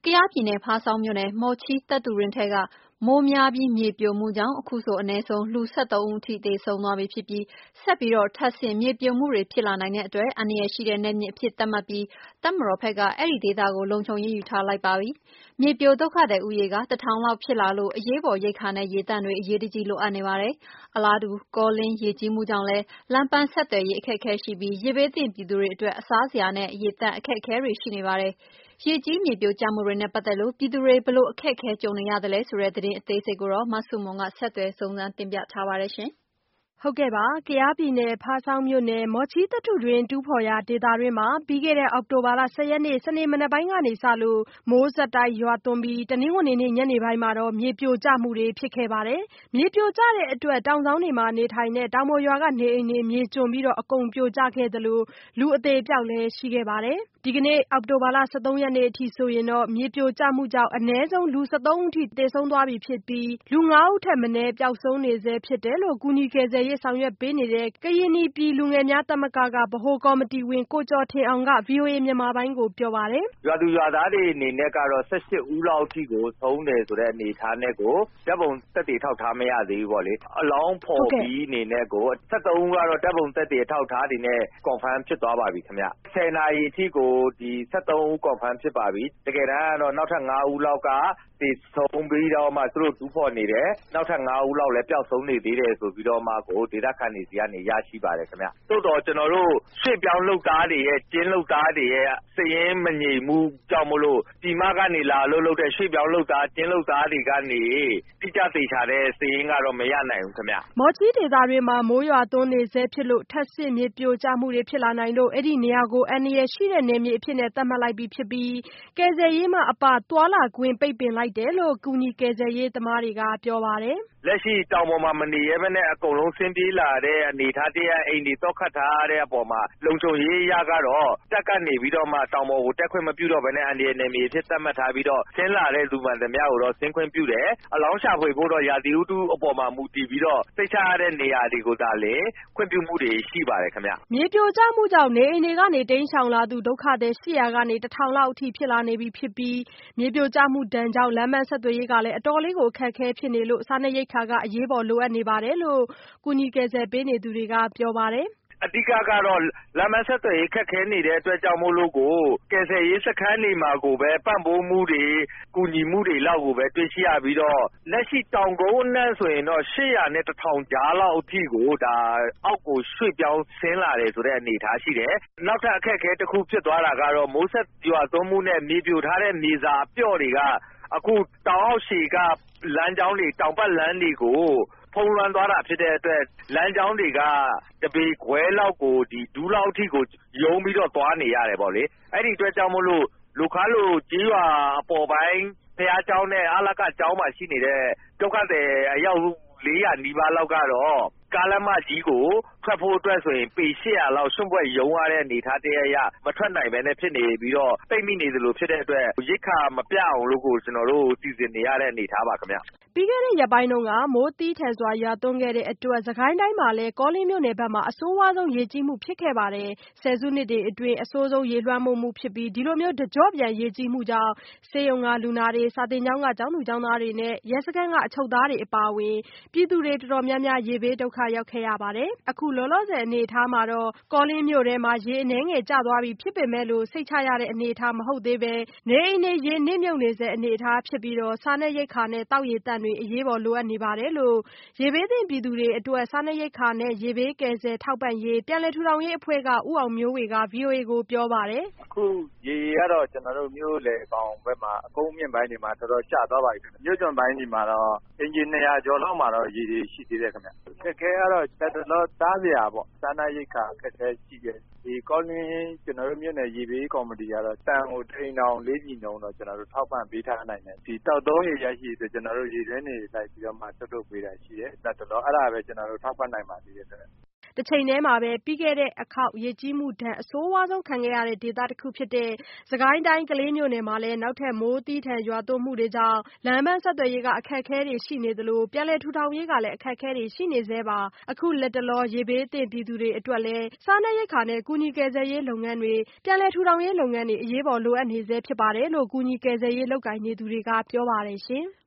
ကယားပြည်နယ် ဖားဆောင်းမြို့နယ် မော်ချီးသတ္တုတွင်းထဲက မိုးများပြီးမြေပြိုမှုကြောင့် အခုဆိုအနည်းဆုံး လူ ဦးအထိ သေဆုံးသွားပြီဖြစ်ပြီး ဆက်ပြီးထပ်ဆင့်မြေပြိုမှုတွေဖြစ်လာနိုင်တဲ့အတွက် အန္တရာယ်ရှိတဲ့နယ်မြေအဖြစ်သတ်မှတ်ပြီး တပ်မတော်ဘက်က အဲဒီဒေသကို လုံခြုံရေးယူထားလိုက်ပါပြီ။ မြေပြိုဒုက္ခသည်ဦးရေက လောက်ဖြစ်လာလို့ အရေးပေါ်ရိက္ခာနဲ့ ရေသန့်တွေ အရေးတကြီးလိုအပ်နေပါတယ်။ အလားတူ ကောလင်းရေကြီးမှုကြောင့်လည်း လမ်းပန်းဆက်သွယ်ရေးအခက်အခဲရှိပြီး ရေဘေးသင့်ပြည်သူတွေအတွက် အစားအစာနဲ့ ရေသန့်အခက်အခဲတွေရှိနေပါတယ်။ ရေကြီးမြေပြိုကျမှုတွေနဲ့ပတ်သက်လို့ ပြည်သူတွေဘယ်လိုအခက်အခဲကြုံနေရသလဲဆိုတဲ့ သတင်းအသေးစိတ်ကို မဆုမွန် ဆက်သွယ်စုံစမ်းတင်ပြထားပါတယ်။ကယားပြည်နယ် ဖားဆောင်းမြို့နယ် မော်ချီးသတ္တုတွင်း တူးဖော်ရာဒေသတွင်းမှာ ပြီးခဲ့တဲ့ အောက်တိုဘာလ ရက်နေ့ စနေမနက်ပိုင်းကစလို့ မိုးဆက်တိုက်ရွာသွန်းပြီး တနင်္ဂနွေနေ့ညနေပိုင်းမှာ မြေပြိုကျမှုတွေဖြစ်ခဲ့ပါတယ်။ မြေပြိုကျတဲ့အတွက် တောင်စောင်းတွေမှာနေထိုင်တဲ့ တောင်ပေါ်ရွာကနေအိမ်တွေ မြေကျွံပြီး အကုန်ပြိုကျခဲ့သလို လူအသေအပျောက်လည်းရှိခဲ့ပါတယ်။ ဒီကနေ့ အောက်တိုဘာလ ရက်နေ့အထိဆိုရင် မြေပြိုကျမှုကြောင့် အနည်းဆုံး လူ ဦးအထိ သေဆုံးသွားပြီဖြစ်ပြီး လူ ဦးထက်မနည်း ပျောက်ဆုံးနေဆဲဖြစ်တယ်လို့ ကူညီကယ်ဆယ်ရေးဆောင်ရွက်ပေးနေတဲ့ ကရင်နီပြည်လူငယ်များသမဂ္ဂက ဗဟိုကော်မတီဝင် ကိုကျော်ထင်အောင်က ဗွီအိုအေမြန်မာပိုင်းကိုပြောပါတယ်။ ရွာသူရွာသားတွေအနေနဲ့ကတော့ ဦးလောက်အထိကိုဆုံးတယ်ဆိုတဲ့အနေအထားနဲ့ကို ဓာတ်ပုံသက်သေအထောက်အထားမရသေးဘူးပေါ့လေ။ အလောင်းဖော်ပြီးအနေနဲ့ကို ဦးကတော့ ဓာတ်ပုံသက်သေအထောက်အထားတွေနဲ့ confirm ဖြစ်သွားပါပြီခင်ဗျ။ နာရီအထိကို ဦး confirm ဖြစ်ပါပြီ။ တကယ်တမ်းကတော့ နောက်ထပ် ဦးလောက်က သေဆုံးပြီးတော့မှ သူတို့တူးဖော်နေတယ်။ နောက်ထပ် ဦးလောက်လည်းပျောက်ဆုံးနေသေးတယ်ဆိုပြီးတော့မှကို ဒေသခံတွေဆီကနေရရှိပါတယ်ခင်ဗျ။ သို့သော်ကျနော်တို့ ရွှေ့ပြောင်းလုပ်သားတွေရဲ့ ကျင်းလုပ်သားတွေရဲ့ စာရင်းမငြိမ်မှုကြောင့်မို့လို့ ပြည်မကနေလာအလုပ်လုပ်တဲ့ ရွှေ့ပြောင်းလုပ်သား ကျင်းလုပ်သားတွေကနေ တိကျသေချာတဲ့စာရင်းကတော့မရနိုင်ဘူးခင်ဗျ။ မော်ချီးဒေသတွင်းမှာ မိုးရွာသွန်းနေဆဲဖြစ်လို့ ထပ်ဆင့်မြေပြိုကျမှုတွေဖြစ်လာနိုင်လို့ အဲဒီနေရာကို အန္တရာယ်ရှိတဲ့နယ်မြေအဖြစ်သတ်မှတ်လိုက်ပြီဖြစ်ပြီး ကယ်ဆယ်ရေးမှအပ သွားလာခွင့်ပိတ်ပင်လိုက်တယ်လို့ ကူညီကယ်ဆယ်ရေးသမားတွေကပြောပါတယ်။လက်ရှိတောင်ပေါ်မှာမနေရဲဘဲနဲ့အကုန်လုံးဆင်းပြေးလာတဲ့အနေအထားတရပ် အိမ်တွေသော့ခတ်ထားရတဲ့အပေါ်မှာ လုံခြုံရေးအရကတော့ တပ်ကနေပြီးတော့မှ တောင်ပေါ်ကိုတက်ခွင့်မပြုတော့ဘဲနဲ့ အန္တရာယ်နယ်မြေအဖြစ်သတ်မှတ်ထားပြီးတော့ ဆင်းလာတဲ့သူမှန်သမျှကိုတော့ ဆင်းခွင့်ပြုတယ်။ အလောင်းရှာဖွေဖို့တော့ ရာသီဥတုအပေါ်မှာမူတည်ပြီးတော့ စိတ်ချရတဲ့နေရာတွေကိုသာလျှင် ခွင့်ပြုမှုတွေရှိပါတယ်ခင်ဗျ။ မြေပြိုကျမှုကြောင့် နေအိမ်တွေကနေတိမ်းရှောင်လာသူ ဒုက္ခသည် ကနေ လောက်အထိဖြစ်လာနေပြီဖြစ်ပြီး မြေပြိုကျမှုဒဏ်ကြောင့် လမ်းပန်းဆက်သွယ်ရေးကလည်း အတော်လေးအခက်အခဲဖြစ်နေလို့ စားနပ်ရိက္ခာကအရေးပေါ်လိုအပ်နေတယ်လို့ ကူညီကယ်ဆယ်ပေးနေသူတွေကပြောပါတယ်။အဓိကတော့ လမ်းပန်းဆက်သွယ်ရေးခက်ခဲနေတဲ့အတွက်ကြောင့်မို့လို့ကို ကယ်ဆယ်ရေးစခန်းတွေမှာကိုပဲ ပံ့ပိုးမှုတွေ ကူညီမှုတွေလောက်ကိုပဲတွေ့ရှိရပြီးတော့ လက်ရှိတောင်ကုန်းအနှံ့ဆိုရင်တော့ နဲ့ ကြားလောက်အထိကို ဒါအောက်ကိုရွှေ့ပြောင်းဆင်းလာတယ်ဆိုတဲ့အနေအထားရှိတယ်။ နောက်ထပ်အခက်အခဲတခုဖြစ်သွားတာကတော့ မိုးဆက်ရွာသွန်းမှုနဲ့မြေပြိုထားတဲ့မြေစာအပျော့တွေက အခုတောင်အောက်ခြေကလမ်းကြောင်းတွေ တောင်ပတ်လမ်းတွေကို ဖုံးလွှမ်းသွားတာဖြစ်တဲ့အတွက် လမ်းကြောင်းတွေက တပေခွဲလောက်ကို ဒူးလောက်အထိကိုယုံပြီးတော့သွားနေရတယ်ပေါ့လေ။ အဲဒီအတွက်ကြောင့်မို့လို့ လိုခါလိုကျေးရွာအပေါ်ပိုင်းဘုရားကျောင်းနဲ့ အလကကျောင်းမှာရှိနေတဲ့ ဒုက္ခသည်အယောက် နီးပါးလောက်ကတော့ ကားလမ်းမကြီးကိုထွက်ဖို့အတွက်ဆိုရင် ပေ လောက်ရွံ့ပွက်ယုံရတဲ့အနေအထားတရပ်အရ မထွက်နိုင်ဘဲနဲ့ဖြစ်နေပြီးတော့ ပိတ်မိနေသလိုဖြစ်တဲ့အတွက် ရိက္ခာမပြတ်အောင်လို့ကို ကျနော်တို့စီစဉ်နေရတဲ့အနေအထားပါခင်ဗျ။ပြီးခဲ့တဲ့ရက်ပိုင်းက မိုးသည်းထန်စွာရွာသွန်းခဲ့တဲ့အတွက် စစ်ကိုင်းတိုင်းမှာလည်း ကောလင်းမြို့နယ်ဘက်မှာ အဆိုးဝါးဆုံးရေကြီးမှုဖြစ်ခဲ့ပါတယ်။ ဆယ်စုနှစ်တွေအတွင်းအဆိုးဆုံးရေလွှမ်းမိုးမှုဖြစ်ပြီး ဒီလိုတကျော့ပြန်ရေကြီးမှုကြောင့် ဆေးရုံကလူနာတွေ စာသင်ကျောင်းကကျောင်းသူကျောင်းသားတွေနဲ့ ရဲစခန်းကအချုပ်သားတွေအပါအဝင် ပြည်သူတွေတော်တော်များများ ရေဘေးဒုက္ခရောက်ခဲ့ရပါတယ်။ အခုလောလောဆယ်အနေအထားမှာတော့ ကောလင်းမြို့ထဲမှာ ရေအနည်းငယ်ကျသွားပြီဖြစ်ပေမဲ့လို့ စိတ်ချရတဲ့အနေအထားမဟုတ်သေးဘဲ နေအိမ်တွေရေနစ်မြုပ်နေဆဲအနေအထားဖြစ်ပြီး စားနပ်ရိက္ခာနဲ့ သောက်ရေသန့်တွေ အရေးပေါ်လိုအပ်နေတယ်လို့ ရေဘေးသင့်ပြည်သူတွေအတွက် စားနပ်ရိက္ခာနဲ့ ရေဘေးကယ်ဆယ်ထောက်ပံ့ရေး ပြန်လည်ထူထောင်ရေးအဖွဲ့က ဦးအောင်မျိုးဝေက ဗွီအိုအေကိုပြောပါတယ်။ အခုရေကတော့ကျနော်တို့မြို့လယ်ခေါင်ဘက်မှာ အကုန်းမြင့်ပိုင်းတွေမှာတော်တော်ကျသွားပါပြီခင်ဗျ။ မြို့ကျွန်းပိုင်းတွေမှာတော့ အိမ်ခြေ ကျော်လောက်မှာတော့ရေတွေရှိသေးတယ်ခင်ဗျ။ အခက်အခဲကတော့ လတ်တလောစားစရာပေါ့။ စားနပ်ရိက္ခာအခက်အခဲရှိတယ်။ ဒီကောလင်းကျနော်တို့မြို့နယ်ရေဘေးကော်မတီကတော့ ဆန်ကို တအိမ်ထောင် ပြည်နှုန်းတော့ကျနော်တို့ထောက်ပံ့ပေးထားနိုင်တယ်။ ဒီသောက်သုံးရေရရှိရေးအတွက် ကျနော်တို့ရေတွင်းတွေလိုက်ပြီးတော့မှ စုပ်ပေးတာရှိတယ်။ လတ်တလောအဲ့ဒါပဲကျနော်တို့ထောက်ပံ့နိုင်ပါသေးတယ်ခင်ဗျ။။တချိန်တည်းမှာပဲပြီးခဲ့တဲ့ အခေါက်ရေကြီးမှုဒဏ်အဆိုးဝါးဆုံးခံခဲ့ရတဲ့ဒေသတခုဖြစ်တဲ့ စစ်ကိုင်းတိုင်း ကလေးမြို့နယ်မှာလည်း နောက်ထပ်မိုးသည်းထန်ရွာသွန်းမှုတွေကြောင့် လမ်းပန်းဆက်သွယ်ရေးအခက်အခဲတွေရှိနေသလို ပြန်လည်ထူထောင်ရေးကလည်း အခက်အခဲတွေရှိနေဆဲပါ။ အခုလတ်တလော ရေဘေးသင့်ပြည်သူတွေအတွက်လည်း စားနပ်ရိက္ခာနဲ့ ကူညီကယ်ဆယ်ရေးလုပ်ငန်းတွေ ပြန်လည်ထူထောင်ရေးလုပ်ငန်းတွေ အရေးပေါ်လိုအပ်နေဆဲဖြစ်တယ်လို့ ကူညီကယ်ဆယ်ရေးလုပ်ကိုင်နေသူတွေကပြောပါတယ်ရှင်။